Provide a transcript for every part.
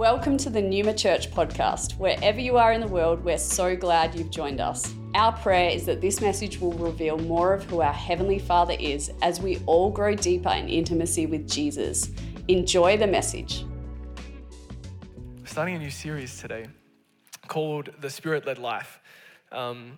Welcome to the Numa Church podcast. Wherever you are in the world, we're so glad you've joined us. Our prayer is that this message will reveal more of who our Heavenly Father is as we all grow deeper in intimacy with Jesus. Enjoy the message. We're starting a new series today called The Spirit-Led Life. And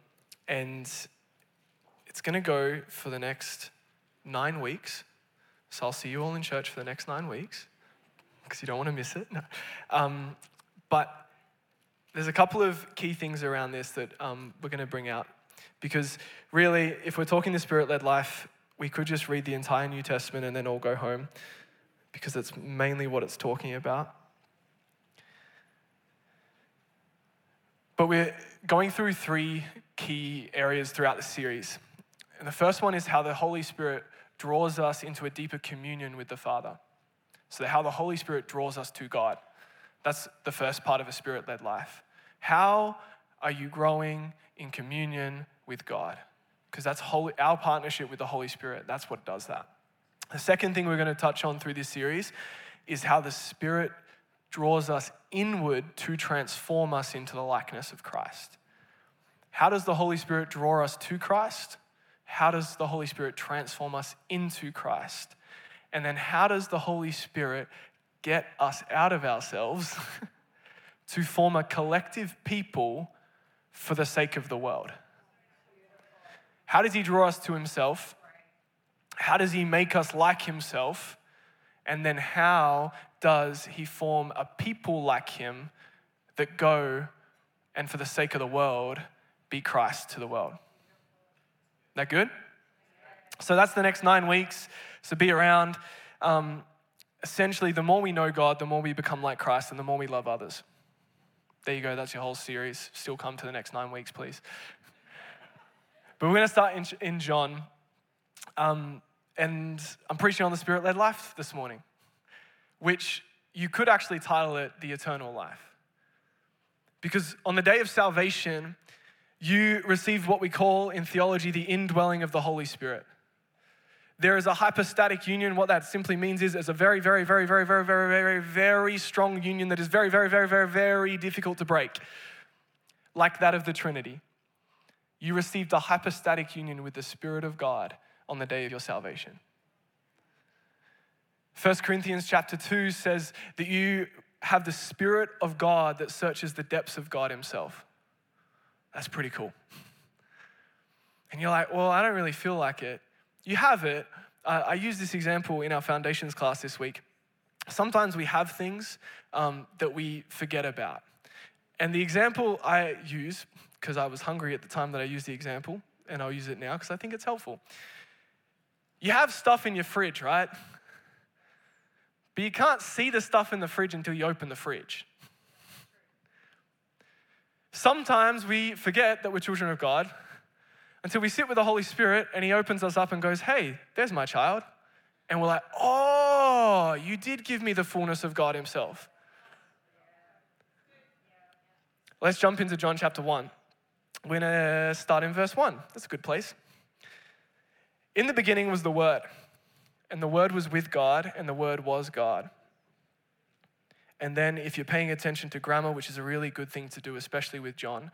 it's going to go for the next 9 weeks. So I'll see you all in church for the next 9 weeks, because you don't want to miss it. No. But there's a couple of key things around this that we're going to bring out. Because really, if we're talking the Spirit-Led Life, we could just read the entire New Testament and then all go home, because that's mainly what it's talking about. But we're going through 3 key areas throughout the series. And the first one is how the Holy Spirit draws us into a deeper communion with the Father. So how the Holy Spirit draws us to God. That's the first part of a Spirit-Led life. How are you growing in communion with God? Because that's our partnership with the Holy Spirit. That's what does that. The second thing we're going to touch on through this series is how the Spirit draws us inward to transform us into the likeness of Christ. How does the Holy Spirit draw us to Christ? How does the Holy Spirit transform us into Christ? And then how does the Holy Spirit get us out of ourselves to form a collective people for the sake of the world? How does he draw us to himself? How does he make us like himself? And then how does he form a people like him that go and for the sake of the world, be Christ to the world? That good? So that's the next 9 weeks. So be around. Essentially, the more we know God, the more we become like Christ and the more we love others. There you go. That's your whole series. Still come to the next 9 weeks, please. But we're going to start in John. And I'm preaching on the Spirit-Led life this morning, which you could actually title it The Eternal Life. Because on the day of salvation, you received what we call in theology the indwelling of the Holy Spirit. There is a hypostatic union. What that simply means is it's a very, very, very, very, very, very, very, very strong union that is very, very, very, very, very difficult to break, like that of the Trinity. You received a hypostatic union with the Spirit of God on the day of your salvation. 1 Corinthians chapter 2 says that you have the Spirit of God that searches the depths of God himself. That's pretty cool. And you're like, well, I don't really feel like it. You have it. I used this example in our foundations class this week. Sometimes we have things that we forget about. And the example I use, because I was hungry at the time that I used the example, and I'll use it now because I think it's helpful. You have stuff in your fridge, right? But you can't see the stuff in the fridge until you open the fridge. Sometimes we forget that we're children of God until we sit with the Holy Spirit and he opens us up and goes, hey, there's my child. And we're like, oh, you did give me the fullness of God himself. Let's jump into John chapter 1. We're going to start in verse 1. That's a good place. In the beginning was the Word, and the Word was with God, and the Word was God. And then if you're paying attention to grammar, which is a really good thing to do, especially with John,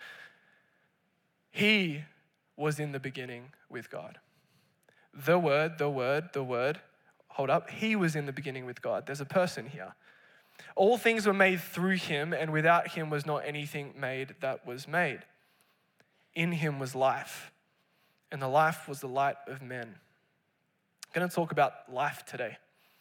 he was in the beginning with God. The Word, hold up, he was in the beginning with God. There's a person here. All things were made through him, and without him was not anything made that was made. In him was life, and the life was the light of men. I'm going to talk about life today.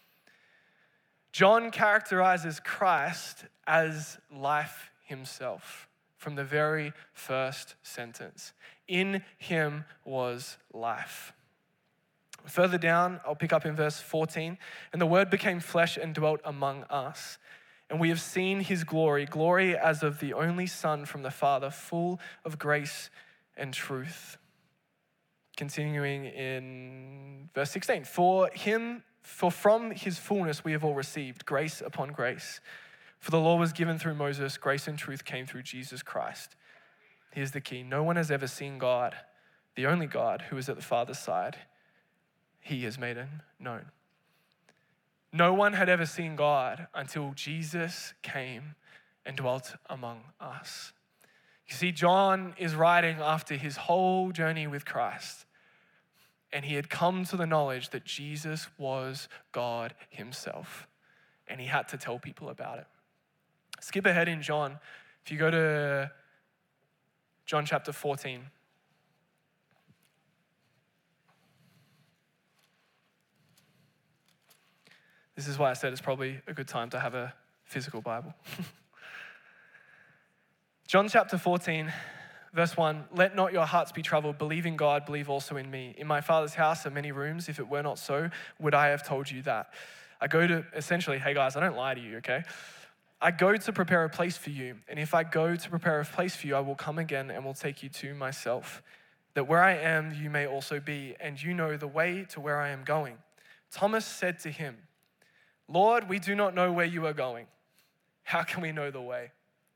John characterizes Christ as life himself from the very first sentence. In him was life. Further down, I'll pick up in verse 14. And the Word became flesh and dwelt among us. And we have seen his glory, glory as of the only Son from the Father, full of grace and truth. Continuing in verse 16. For from his fullness we have all received grace upon grace. For the law was given through Moses, grace and truth came through Jesus Christ. Here's the key. No one has ever seen God, the only God who is at the Father's side. He has made him known. No one had ever seen God until Jesus came and dwelt among us. You see, John is writing after his whole journey with Christ, and he had come to the knowledge that Jesus was God himself, and he had to tell people about it. Skip ahead in John. If you go to John chapter 14. This is why I said it's probably a good time to have a physical Bible. John chapter 14, verse 1, let not your hearts be troubled. Believe in God, believe also in me. In my Father's house are many rooms. If it were not so, would I have told you that? I go to, essentially, hey guys, I don't lie to you, okay? I go to prepare a place for you. And if I go to prepare a place for you, I will come again and will take you to myself, that where I am, you may also be, and you know the way to where I am going. Thomas said to him, Lord, we do not know where you are going. How can we know the way?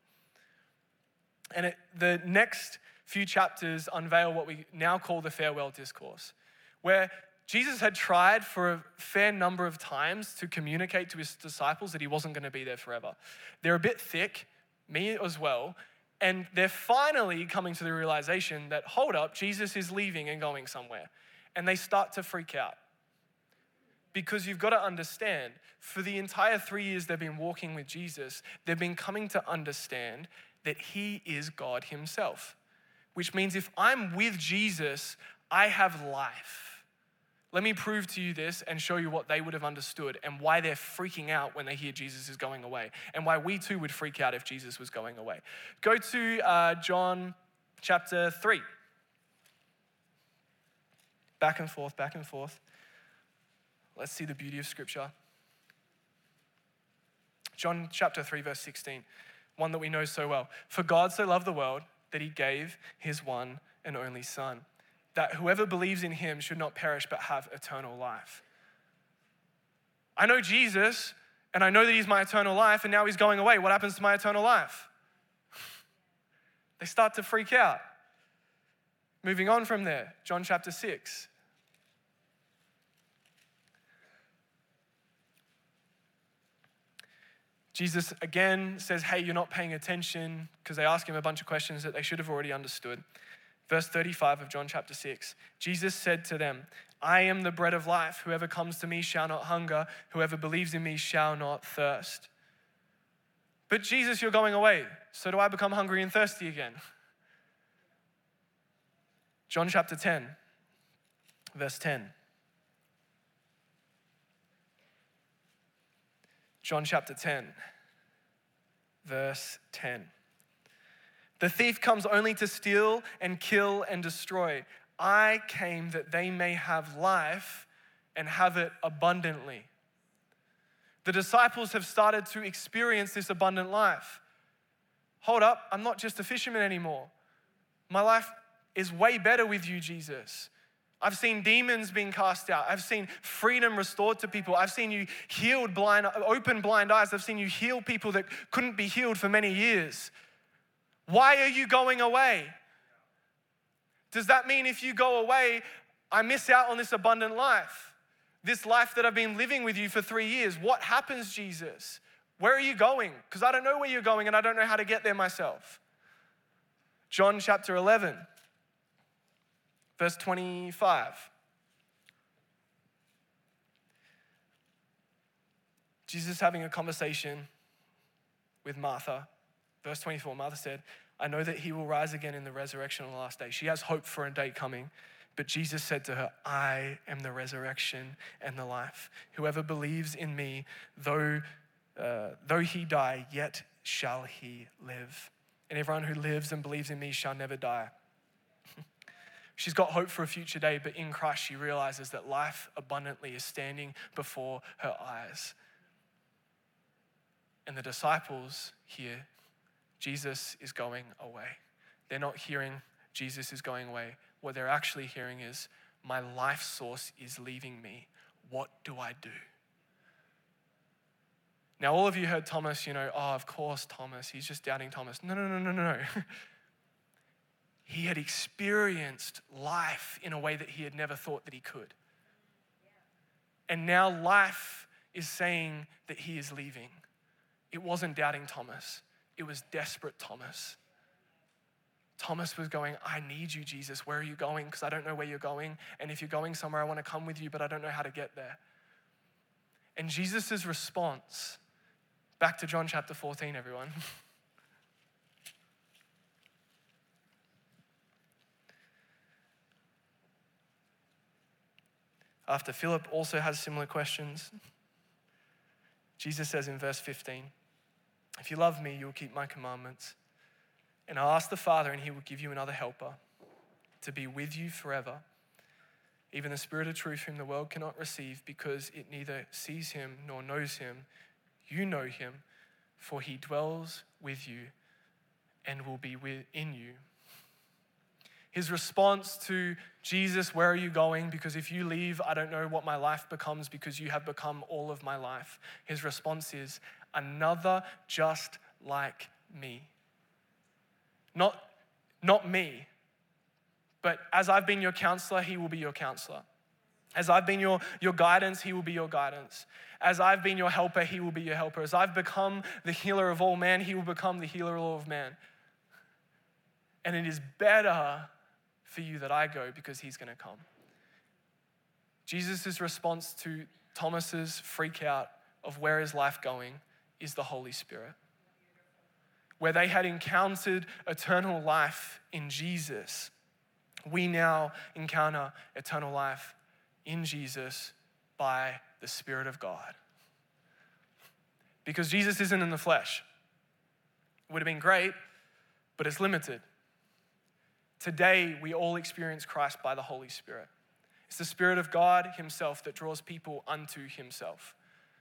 And the next few chapters unveil what we now call the farewell discourse, where Jesus had tried for a fair number of times to communicate to his disciples that he wasn't going to be there forever. They're a bit thick, me as well, and they're finally coming to the realization that, hold up, Jesus is leaving and going somewhere. And they start to freak out. Because you've got to understand, for the entire 3 years they've been walking with Jesus, they've been coming to understand that he is God himself. Which means if I'm with Jesus, I have life. Let me prove to you this and show you what they would have understood and why they're freaking out when they hear Jesus is going away, and why we too would freak out if Jesus was going away. Go to John chapter 3. Back and forth, back and forth. Let's see the beauty of Scripture. John chapter 3, verse 16, one that we know so well. For God so loved the world that he gave his one and only Son, that whoever believes in him should not perish but have eternal life. I know Jesus, and I know that he's my eternal life, and now he's going away. What happens to my eternal life? They start to freak out. Moving on from there, John chapter 6. Jesus again says, hey, you're not paying attention, because they ask him a bunch of questions that they should have already understood. Verse 35 of John chapter 6, Jesus said to them, I am the bread of life. Whoever comes to me shall not hunger. Whoever believes in me shall not thirst. But Jesus, you're going away. So do I become hungry and thirsty again? John chapter 10, verse 10. John chapter 10, verse 10. The thief comes only to steal and kill and destroy. I came that they may have life and have it abundantly. The disciples have started to experience this abundant life. Hold up, I'm not just a fisherman anymore. My life is way better with you, Jesus. I've seen demons being cast out. I've seen freedom restored to people. I've seen you open blind eyes. I've seen you heal people that couldn't be healed for many years. Why are you going away? Does that mean if you go away, I miss out on this abundant life? This life that I've been living with you for 3 years. What happens, Jesus? Where are you going? Because I don't know where you're going and I don't know how to get there myself. John chapter 11. Verse 25. Jesus having a conversation with Martha. Verse 24, Martha said, I know that he will rise again in the resurrection on the last day. She has hope for a day coming. But Jesus said to her, I am the resurrection and the life. Whoever believes in me, though he die, yet shall he live. And everyone who lives and believes in me shall never die. She's got hope for a future day, but in Christ she realizes that life abundantly is standing before her eyes. And the disciples hear, Jesus is going away. They're not hearing Jesus is going away. What they're actually hearing is, my life source is leaving me. What do I do? Now, all of you heard Thomas, oh, of course, Thomas. He's just doubting Thomas. No. He had experienced life in a way that he had never thought that he could. And now life is saying that he is leaving. It wasn't doubting Thomas. It was desperate Thomas. Thomas was going, I need you, Jesus. Where are you going? Because I don't know where you're going. And if you're going somewhere, I want to come with you, but I don't know how to get there. And Jesus' response, back to John chapter 14, everyone. After Philip also has similar questions, Jesus says in verse 15, if you love me, you will keep my commandments. And I'll ask the Father, and he will give you another helper to be with you forever, even the Spirit of truth whom the world cannot receive because it neither sees him nor knows him. You know him, for he dwells with you and will be in you. His response to Jesus, where are you going? Because if you leave, I don't know what my life becomes because you have become all of my life. His response is, another just like me. Not me, but as I've been your counselor, he will be your counselor. As I've been your guidance, he will be your guidance. As I've been your helper, he will be your helper. As I've become the healer of all man, he will become the healer of all man. And it is better for you that I go because he's going to come. Jesus' response to Thomas's freak out of where is life going is the Holy Spirit. Where they had encountered eternal life in Jesus, we now encounter eternal life in Jesus by the Spirit of God. Because Jesus isn't in the flesh. It would have been great, but it's limited. Today, we all experience Christ by the Holy Spirit. It's the Spirit of God himself that draws people unto himself.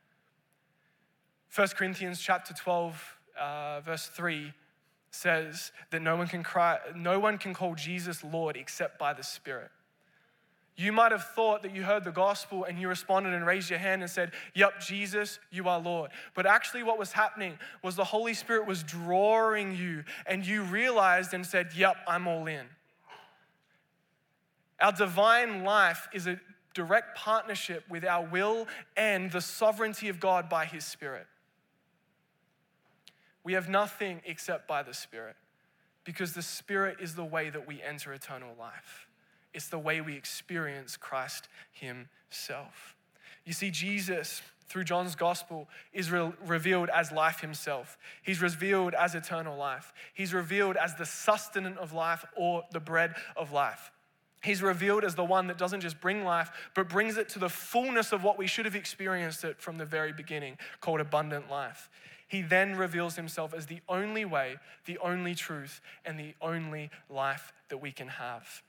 1 Corinthians chapter 12, verse 3 says that no one can call Jesus Lord except by the Spirit. You might have thought that you heard the gospel and you responded and raised your hand and said, yep, Jesus, you are Lord. But actually what was happening was the Holy Spirit was drawing you and you realized and said, yep, I'm all in. Our divine life is a direct partnership with our will and the sovereignty of God by his Spirit. We have nothing except by the Spirit because the Spirit is the way that we enter eternal life. It's the way we experience Christ himself. You see, Jesus, through John's gospel, is revealed as life himself. He's revealed as eternal life. He's revealed as the sustenance of life or the bread of life. He's revealed as the one that doesn't just bring life, but brings it to the fullness of what we should have experienced it from the very beginning, called abundant life. He then reveals himself as the only way, the only truth, and the only life that we can have.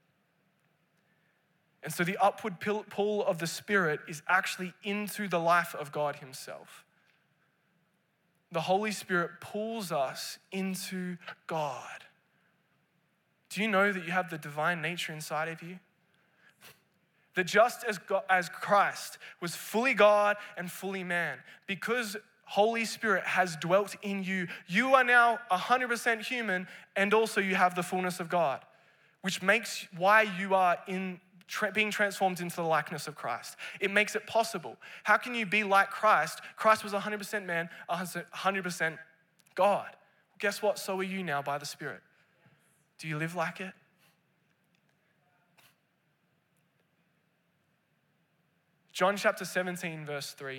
And so the upward pull of the Spirit is actually into the life of God himself. The Holy Spirit pulls us into God. Do you know that you have the divine nature inside of you? That just as Christ was fully God and fully man, because Holy Spirit has dwelt in you, you are now 100% human and also you have the fullness of God, which makes why you are being transformed into the likeness of Christ. It makes it possible. How can you be like Christ? Christ was 100% man, 100% God. Guess what? So are you now by the Spirit. Do you live like it? John chapter 17, verse 3.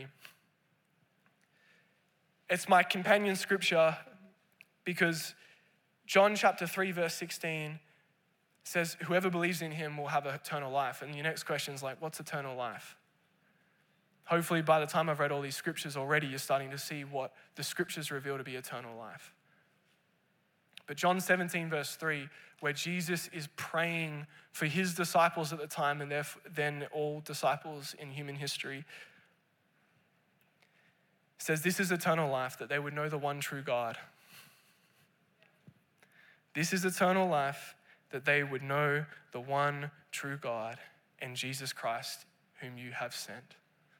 It's my companion scripture because John chapter 3, verse 16 says, whoever believes in him will have eternal life. And your next question is like, what's eternal life? Hopefully by the time I've read all these scriptures already, you're starting to see what the scriptures reveal to be eternal life. But John 17, verse 3, where Jesus is praying for his disciples at the time and then all disciples in human history, says, this is eternal life, that they would know the one true God. This is eternal life, that they would know the one true God and Jesus Christ, whom you have sent.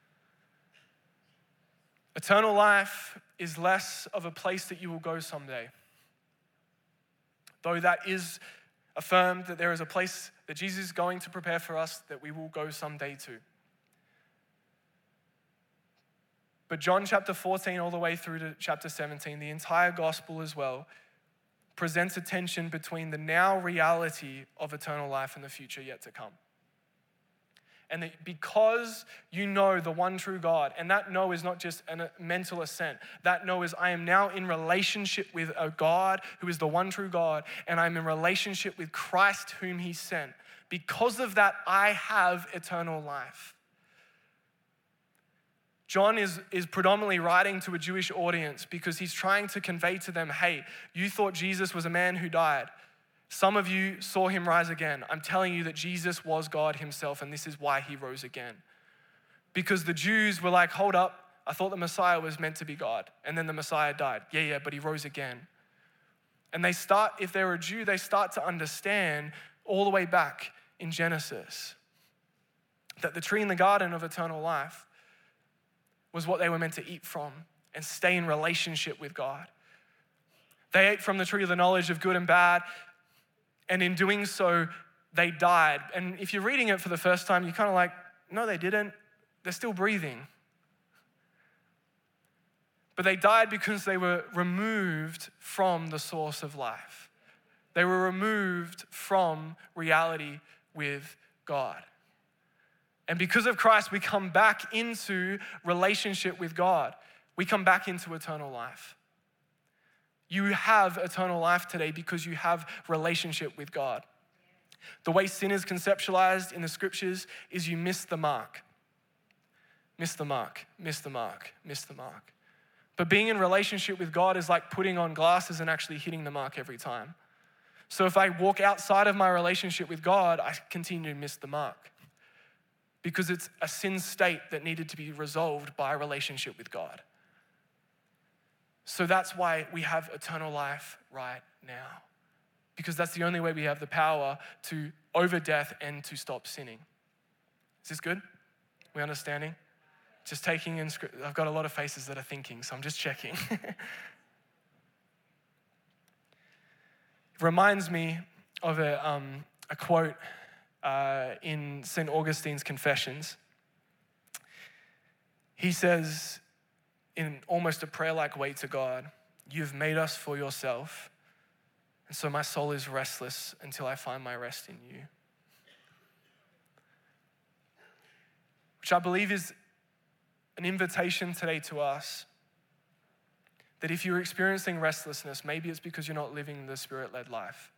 Eternal life is less of a place that you will go someday. Though that is affirmed that there is a place that Jesus is going to prepare for us that we will go someday to. But John chapter 14 all the way through to chapter 17, the entire gospel as well, presents a tension between the now reality of eternal life and the future yet to come. And that because you know the one true God, and that know is not just a mental assent, that know is I am now in relationship with a God who is the one true God, and I'm in relationship with Christ whom he sent. Because of that, I have eternal life. John is predominantly writing to a Jewish audience because he's trying to convey to them, hey, you thought Jesus was a man who died. Some of you saw him rise again. I'm telling you that Jesus was God himself, and this is why he rose again. Because the Jews were like, hold up, I thought the Messiah was meant to be God, and then the Messiah died. Yeah, but he rose again. And they start, if they're a Jew, they start to understand all the way back in Genesis that the tree in the garden of eternal life was what they were meant to eat from and stay in relationship with God. They ate from the tree of the knowledge of good and bad, and in doing so, they died. And if you're reading it for the first time, you're kind of like, no, they didn't. They're still breathing. But they died because they were removed from the source of life. They were removed from reality with God. And because of Christ, we come back into relationship with God. We come back into eternal life. You have eternal life today because you have relationship with God. The way sin is conceptualized in the scriptures is you miss the mark. Miss the mark, miss the mark, miss the mark. But being in relationship with God is like putting on glasses and actually hitting the mark every time. So if I walk outside of my relationship with God, I continue to miss the mark because it's a sin state that needed to be resolved by a relationship with God. So that's why we have eternal life right now, because that's the only way we have the power to over death and to stop sinning. Is this good? We understanding? Just taking in, I've got a lot of faces that are thinking, so I'm just checking. It reminds me of a quote in St. Augustine's Confessions. He says, in almost a prayer-like way to God, you've made us for yourself, and so my soul is restless until I find my rest in you. Which I believe is an invitation today to us that if you're experiencing restlessness, maybe it's because you're not living the Spirit-led life.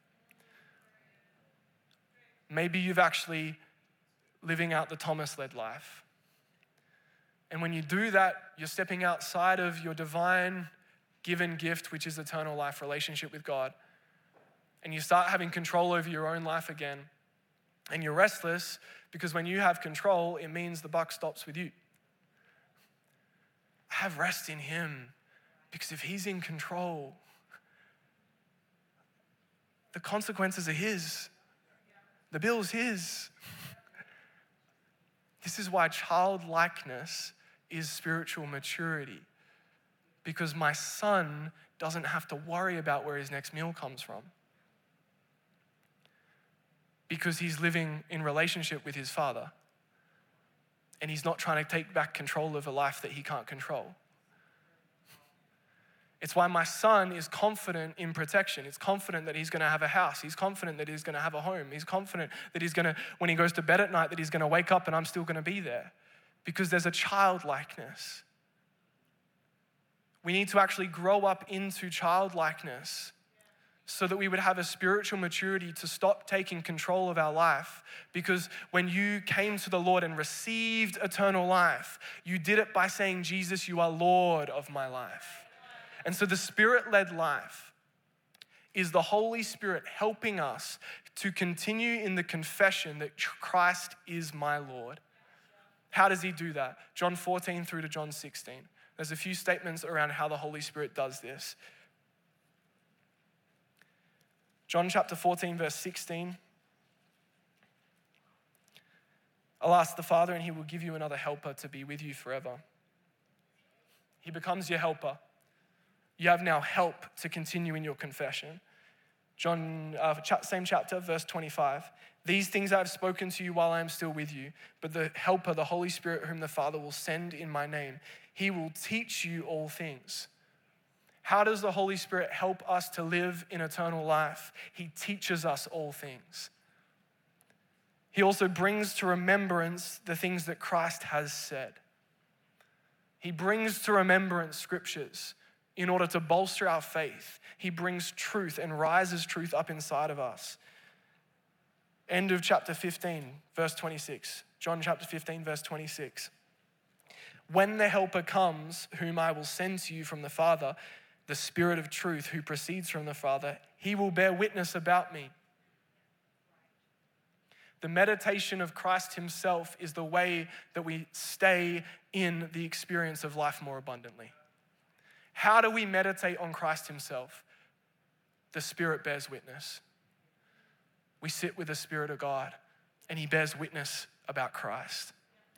Maybe you've actually living out the Thomas-led life. And when you do that, you're stepping outside of your divine given gift, which is eternal life, relationship with God. And you start having control over your own life again. And you're restless because when you have control, it means the buck stops with you. I have rest in him because if he's in control, the consequences are his. The bill's his. This is why childlikeness is spiritual maturity, because my son doesn't have to worry about where his next meal comes from, because he's living in relationship with his father, and he's not trying to take back control of a life that he can't control. It's why my son is confident in protection. It's confident that he's going to have a house. He's confident that he's going to have a home. He's confident that he's going to, when he goes to bed at night, that he's going to wake up and I'm still going to be there. Because there's a childlikeness. We need to actually grow up into childlikeness so that we would have a spiritual maturity to stop taking control of our life. Because when you came to the Lord and received eternal life, you did it by saying, Jesus, you are Lord of my life. And so the Spirit-led life is the Holy Spirit helping us to continue in the confession that Christ is my Lord. How does he do that? John 14 through to John 16. There's a few statements around how the Holy Spirit does this. John chapter 14, verse 16. I'll ask the Father and he will give you another helper to be with you forever. He becomes your helper. You have now help to continue in your confession. John, same chapter, verse 25. These things I have spoken to you while I am still with you, but the helper, the Holy Spirit, whom the Father will send in my name, He will teach you all things. How does the Holy Spirit help us to live in eternal life? He teaches us all things. He also brings to remembrance the things that Christ has said. He brings to remembrance scriptures in order to bolster our faith. He brings truth and rises truth up inside of us. End of chapter 15, verse 26. John chapter 15, verse 26. When the Helper comes, whom I will send to you from the Father, the Spirit of truth who proceeds from the Father, he will bear witness about me. The meditation of Christ himself is the way that we stay in the experience of life more abundantly. How do we meditate on Christ himself? The Spirit bears witness. We sit with the Spirit of God and he bears witness about Christ.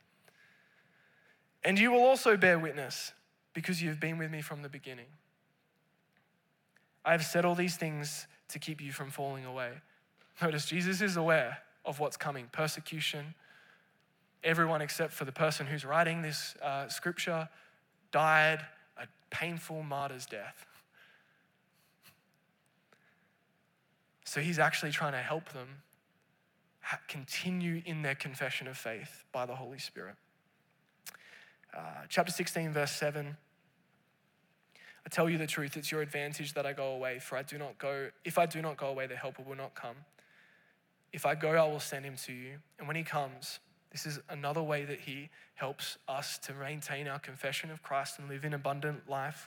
And you will also bear witness because you have been with me from the beginning. I have said all these things to keep you from falling away. Notice Jesus is aware of what's coming, persecution. Everyone except for the person who's writing this scripture died a painful martyr's death. So he's actually trying to help them continue in their confession of faith by the Holy Spirit. Chapter 16, verse 7. I tell you the truth, it's your advantage that I go away, for if I do not go away, the Helper will not come. If I go, I will send him to you. And when he comes, this is another way that he helps us to maintain our confession of Christ and live in abundant life.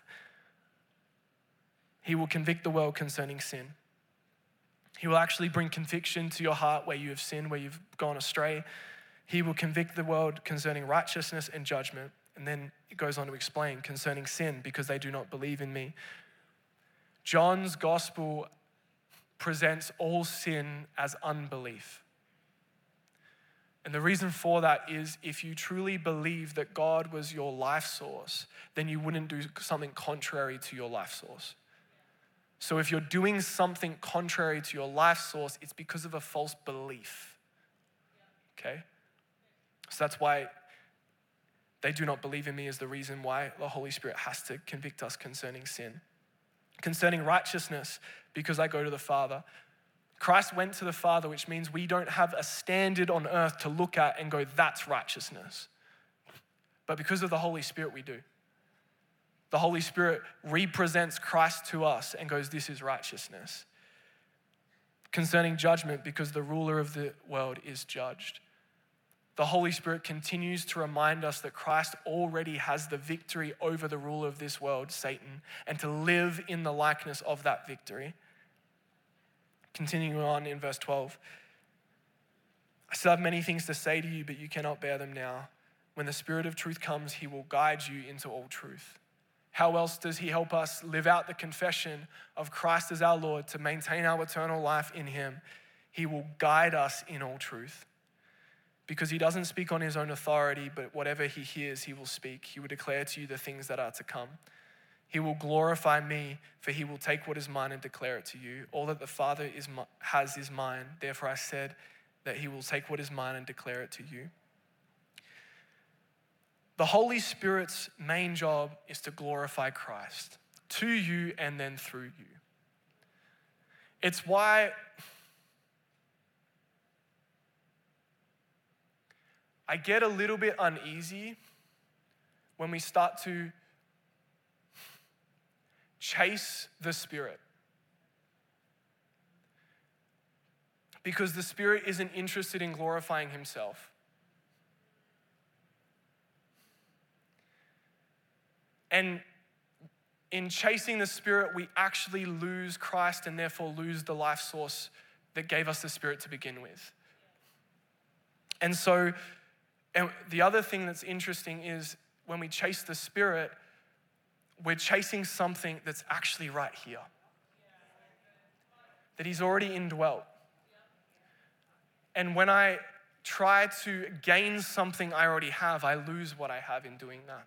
He will convict the world concerning sin. He will actually bring conviction to your heart where you have sinned, where you've gone astray. He will convict the world concerning righteousness and judgment. And then it goes on to explain concerning sin, because they do not believe in me. John's gospel presents all sin as unbelief. And the reason for that is if you truly believe that God was your life source, then you wouldn't do something contrary to your life source. So if you're doing something contrary to your life source, it's because of a false belief. Okay? So that's why they do not believe in me, is the reason why the Holy Spirit has to convict us concerning sin. Concerning righteousness, because I go to the Father. Christ went to the Father, which means we don't have a standard on earth to look at and go, that's righteousness. But because of the Holy Spirit, we do. The Holy Spirit represents Christ to us and goes, this is righteousness. Concerning judgment, because the ruler of the world is judged. The Holy Spirit continues to remind us that Christ already has the victory over the ruler of this world, Satan, and to live in the likeness of that victory. Continuing on in verse 12. I still have many things to say to you, but you cannot bear them now. When the Spirit of truth comes, he will guide you into all truth. How else does he help us live out the confession of Christ as our Lord to maintain our eternal life in him? He will guide us in all truth. Because he doesn't speak on his own authority, but whatever he hears, he will speak. He will declare to you the things that are to come. He will glorify me, for he will take what is mine and declare it to you. All that the Father has is mine. Therefore I said that he will take what is mine and declare it to you. The Holy Spirit's main job is to glorify Christ to you and then through you. It's why I get a little bit uneasy when we start to chase the Spirit. Because the Spirit isn't interested in glorifying himself. And in chasing the Spirit, we actually lose Christ and therefore lose the life source that gave us the Spirit to begin with. And so, and the other thing that's interesting is when we chase the Spirit, we're chasing something that's actually right here. That he's already indwelt. And when I try to gain something I already have, I lose what I have in doing that.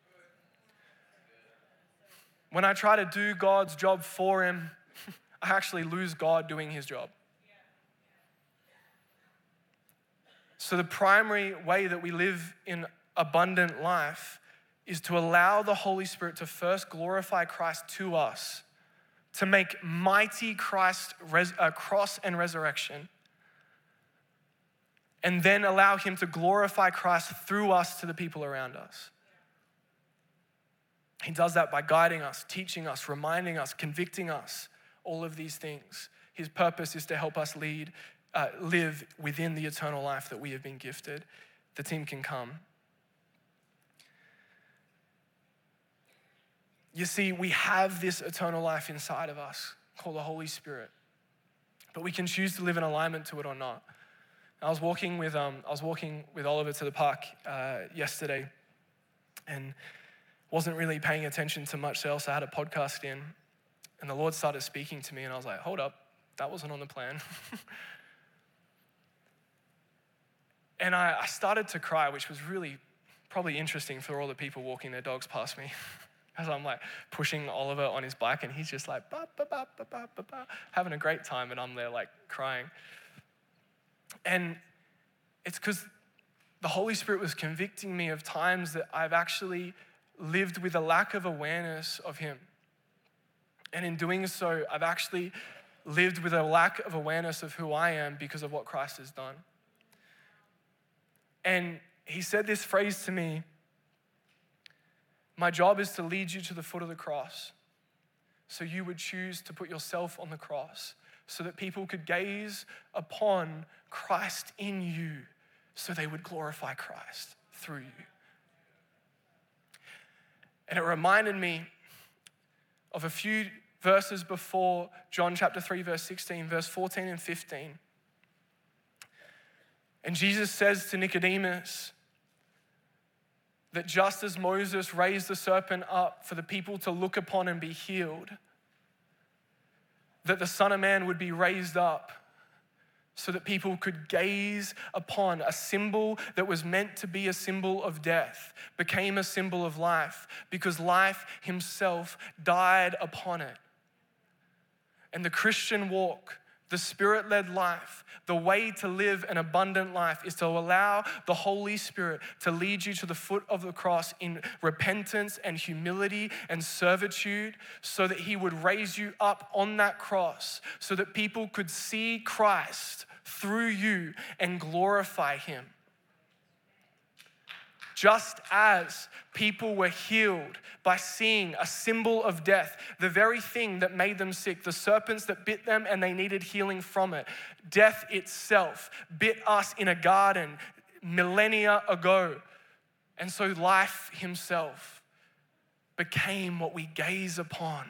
When I try to do God's job for him, I actually lose God doing his job. So the primary way that we live in abundant life is to allow the Holy Spirit to first glorify Christ to us, to make mighty Christ cross and resurrection, and then allow him to glorify Christ through us to the people around us. He does that by guiding us, teaching us, reminding us, convicting us, all of these things. His purpose is to help us live within the eternal life that we have been gifted. The team can come. You see, we have this eternal life inside of us called the Holy Spirit, but we can choose to live in alignment to it or not. I was walking with Oliver to the park yesterday, and wasn't really paying attention to much else. I had a podcast in, and the Lord started speaking to me, and I was like, hold up, that wasn't on the plan. And I started to cry, which was really probably interesting for all the people walking their dogs past me. As I'm like pushing Oliver on his bike, and he's just like, ba, ba, ba, ba, ba, ba, ba, having a great time, and I'm there like crying. And it's because the Holy Spirit was convicting me of times that I've actually lived with a lack of awareness of him. And in doing so, I've actually lived with a lack of awareness of who I am because of what Christ has done. And he said this phrase to me: my job is to lead you to the foot of the cross, so you would choose to put yourself on the cross, so that people could gaze upon Christ in you, so they would glorify Christ through you. And it reminded me of a few verses before John chapter 3, verse 16, verse 14 and 15. And Jesus says to Nicodemus that just as Moses raised the serpent up for the people to look upon and be healed, that the Son of Man would be raised up so that people could gaze upon a symbol that was meant to be a symbol of death, became a symbol of life, because life himself died upon it. And the Christian walk, the Spirit-led life, the way to live an abundant life is to allow the Holy Spirit to lead you to the foot of the cross in repentance and humility and servitude, so that he would raise you up on that cross, so that people could see Christ through you and glorify him. Just as people were healed by seeing a symbol of death, the very thing that made them sick, the serpents that bit them and they needed healing from it, death itself bit us in a garden millennia ago. And so life himself became what we gaze upon.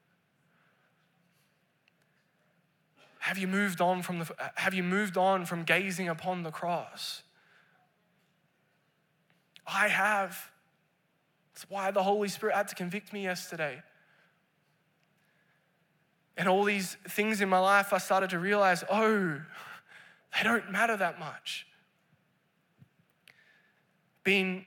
Have you moved on from gazing upon the cross? I have. That's why the Holy Spirit had to convict me yesterday. And all these things in my life, I started to realize, they don't matter that much. Being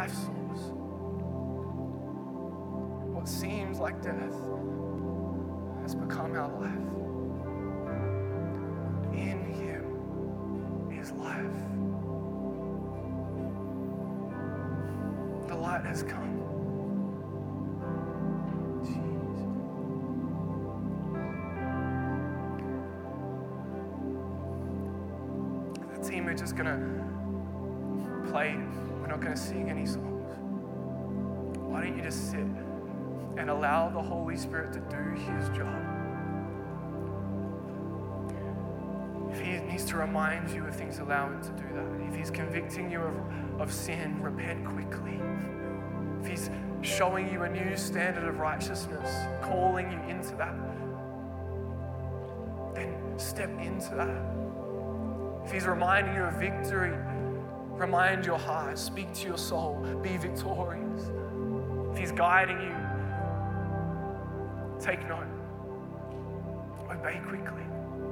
life source. What seems like death has become our life. In him is life. The light has come. The team are just gonna play. We're not gonna sing any songs. Why don't you just sit and allow the Holy Spirit to do his job? If he needs to remind you of things, allow him to do that. If he's convicting you of sin, repent quickly. If he's showing you a new standard of righteousness, calling you into that, then step into that. If he's reminding you of victory, remind your heart, speak to your soul, be victorious. If he's guiding you, take note, obey quickly.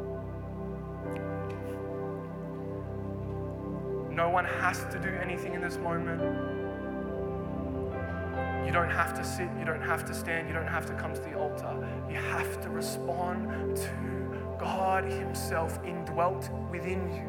No one has to do anything in this moment. You don't have to sit, you don't have to stand, you don't have to come to the altar. You have to respond to God himself indwelt within you.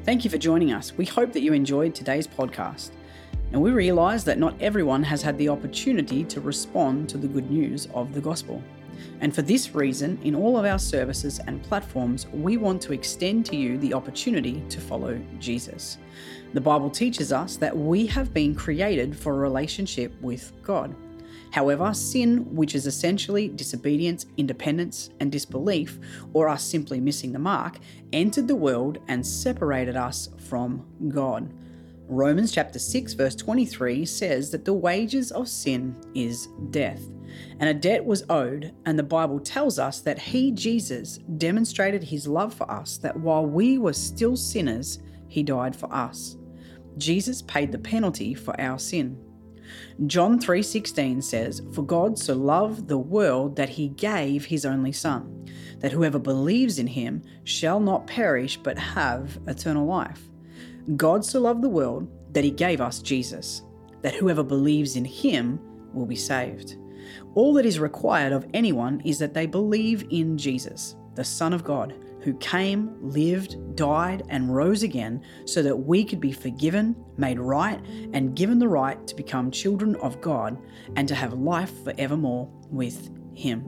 Thank you for joining us. We hope that you enjoyed today's podcast. Now, we realise that not everyone has had the opportunity to respond to the good news of the gospel. And for this reason, in all of our services and platforms, we want to extend to you the opportunity to follow Jesus. The Bible teaches us that we have been created for a relationship with God. However, sin, which is essentially disobedience, independence, and disbelief, or us simply missing the mark, entered the world and separated us from God. Romans chapter 6 verse 23 says that the wages of sin is death, and a debt was owed, and the Bible tells us that He, Jesus, demonstrated His love for us, that while we were still sinners, He died for us. Jesus paid the penalty for our sin. John 3:16 says, "For God so loved the world that He gave His only Son, that whoever believes in Him shall not perish but have eternal life." God so loved the world that He gave us Jesus, that whoever believes in Him will be saved. All that is required of anyone is that they believe in Jesus, the Son of God, who came, lived, died, and rose again so that we could be forgiven, made right, and given the right to become children of God and to have life forevermore with Him.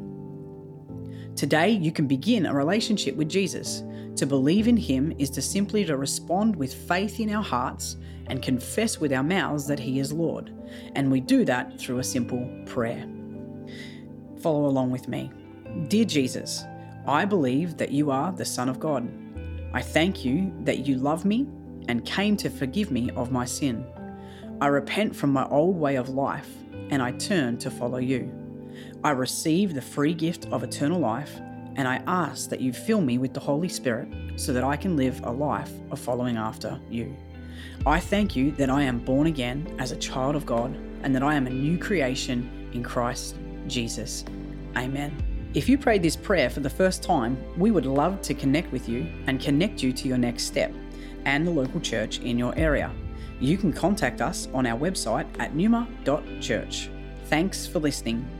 Today, you can begin a relationship with Jesus. To believe in Him is to simply to respond with faith in our hearts and confess with our mouths that He is Lord. And we do that through a simple prayer. Follow along with me. Dear Jesus, I believe that You are the Son of God. I thank You that You love me and came to forgive me of my sin. I repent from my old way of life and I turn to follow You. I receive the free gift of eternal life, and I ask that You fill me with the Holy Spirit so that I can live a life of following after You. I thank You that I am born again as a child of God and that I am a new creation in Christ Jesus. Amen. If you prayed this prayer for the first time, we would love to connect with you and connect you to your next step and the local church in your area. You can contact us on our website at numa.church. Thanks for listening.